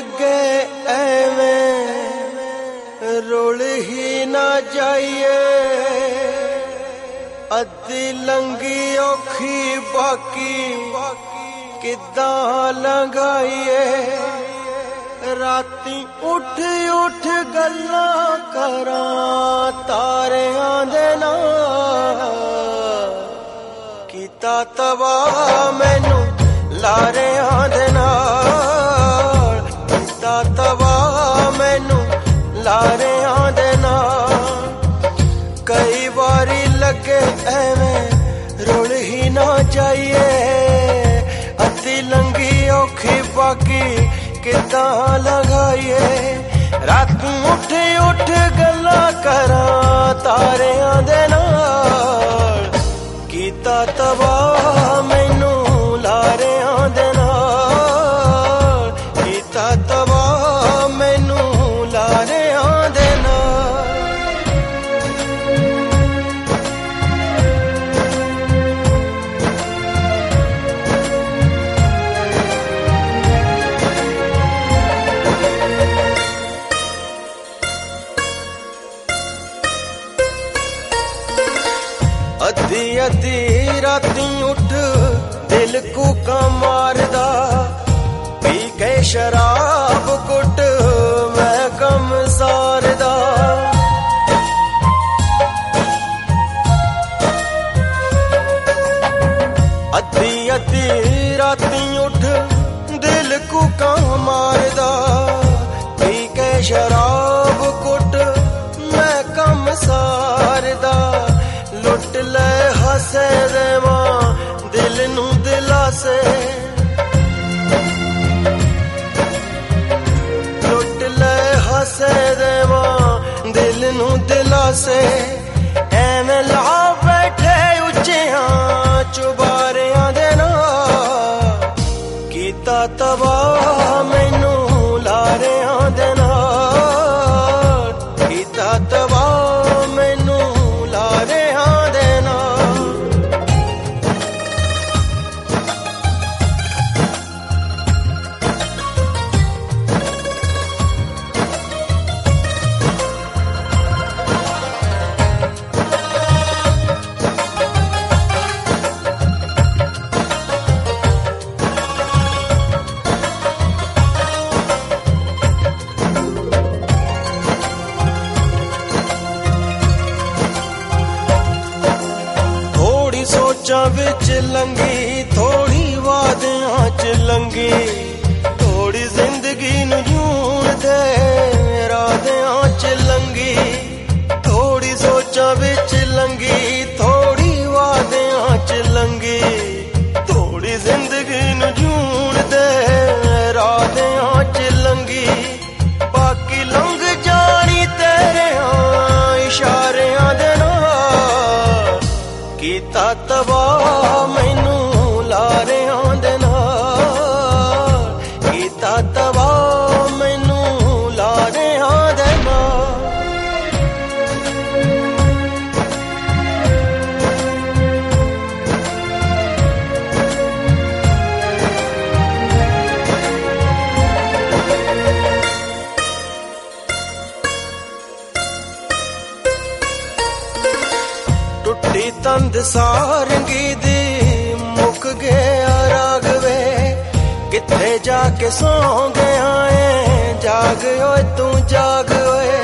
लगे एवें रुल ही ना जाइए अद्धी लंगी औखी बाकी किदां लंघाइए राती उठ उठ गल्लां करां तारियां दे नाल कीता तबाह मैनू लारियां दे नाल कीता तबाह मैनू लारियां दे नाल कई बारी लगे एवें रुल ही ना जाइए अद्धी लंगी औखी बाकी किदां लगाइए रात उठ उठ गल्लां करां तारियां दे नाल कीता तबाह मैनू लारियां दे नाल कीता तबाह मैनू लारियां दे नाल अद्धी अद्धी राती उठ दिल कूका मारदा पी के शराब कुट मैं कम सारदा अद्धी अद्धी राती उठ दिल कूका मारदा पी के शराब कुट मैं कम सारदा लुट ले हसे दे मां दिल नू दिलासे लुट ले हसे दे मां दिल नू दिलासे एवें ला बैठे उच्चियां चुबारियां दे नाल कीता तबाह मैनू लारियां दे नाल कीता तबाह मैनू लारियां दे नाल सोचां विच लंगी थोड़ी वादियां च लंगी थोड़ी जिंदगी नू जूण दे रादियां च लंगी थोड़ी सोचां विच लंगी थोड़ी वादियां च लंगी थोड़ी जिंदगी नू जूण दे रादियां च लंगी बाकी लंघ जानी तेरे इशारियां दे नाल कीता तबाह मैनू लारियां दे नाल कीता तबाह मैनू लारियां दे नाल टुट्टी तंद सारंगी दी मुक गया रागवे किथे जाके सौ गया है जाग ओए तू जाग ओए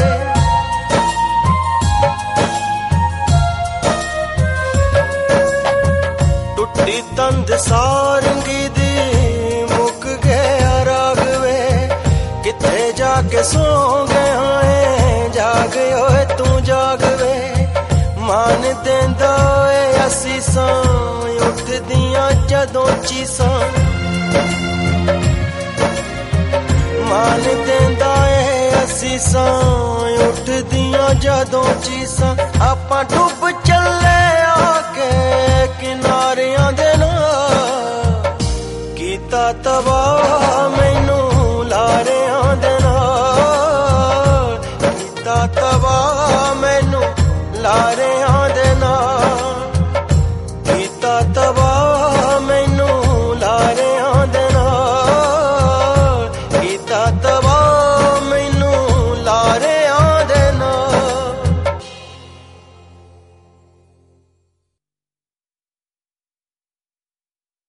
टुट्टी तंद सारंगी दी मुक गया रागवे किथे जाके सौ गया है जाग ओए तू जाग वे मान देंदा ए असीसां उठदियां जदों चीसां मान देंदा ए असीसां उठदियां जदों चीसां आपां डुब चले आके किनारियां दे नाल कीता तबाह मैनू लारियां दे नाल कीता तबाह मैनू लारियां दे नाल कीता तबाह